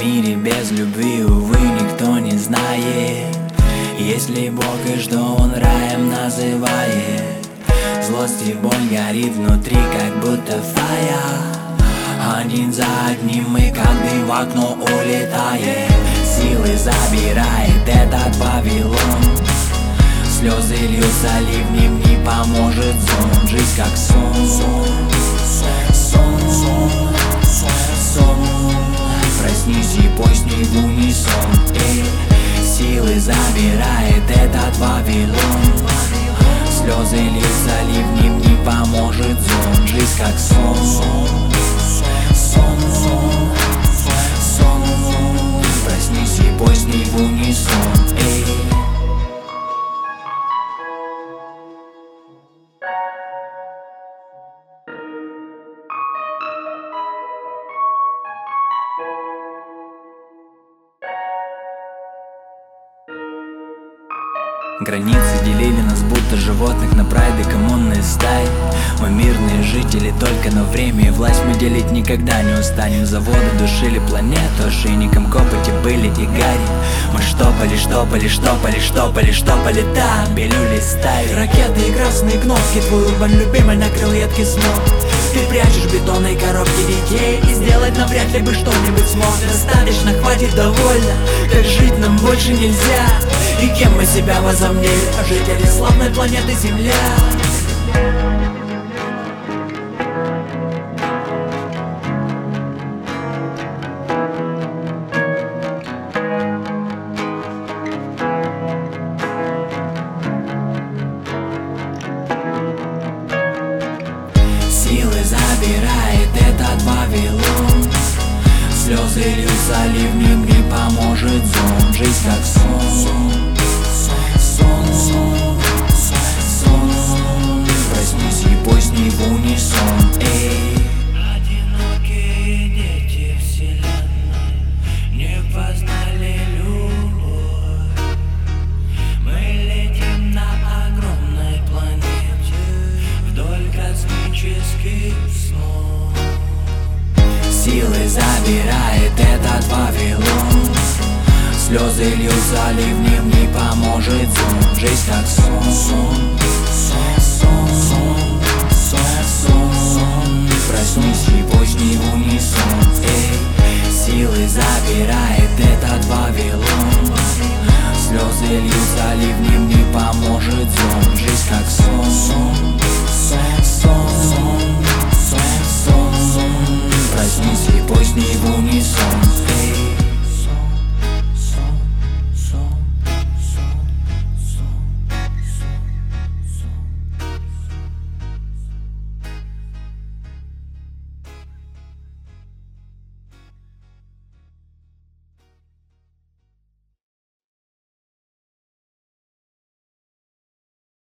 мире без любви, увы, никто не знает, есть ли Бог и что Он раем называет. Злость и боль горит внутри, как будто фая. Один за одним мы как дым в окно улетаем. Силы забирает этот Вавилон. Слезы льются ливнем, не поможет сон. Жизнь как сон, сон. Проснись и пой с ней в унисон. Силы забирает этот Вавилон. Слезы льются ливнем, не поможет сон. Жизнь как сон, сон. Проснись и пой с ней в унисон. Границы делили нас будто животных на прайд и коммунные стаи. Мы мирные жители, только на время и власть мы делить никогда не устанем. Заводы душили планету, ошейником копоти были и гари. Мы штопали там, пилюли стаи. Ракеты и красные кнопки, твой урбан любимый накрыл едкий снов. Ты прячешь в бетонной коробке детей, и сделать навряд ли бы что-нибудь смог. Достаточно, хватит, довольно, как жить нам больше нельзя. И кем мы себя возомнили? Жители славной планеты Земля. Силы забирает этот Вавилон. Слезы льются ливнем, не поможет сон. Жизнь как сон, сон. Проснись и пой с ней в унисон. Одинокие дети вселенной не познали любовь. Мы летим на огромной планете вдоль космических снов. Силы забирает этот Вавилон. Слезы льются ливнем, не поможет сон. Жизнь как сон, сон. Проснись и пой с ней в унисон. Силы забирает этот Вавилон. Слезы льются ливнем, не поможет сон. Жизнь как сон.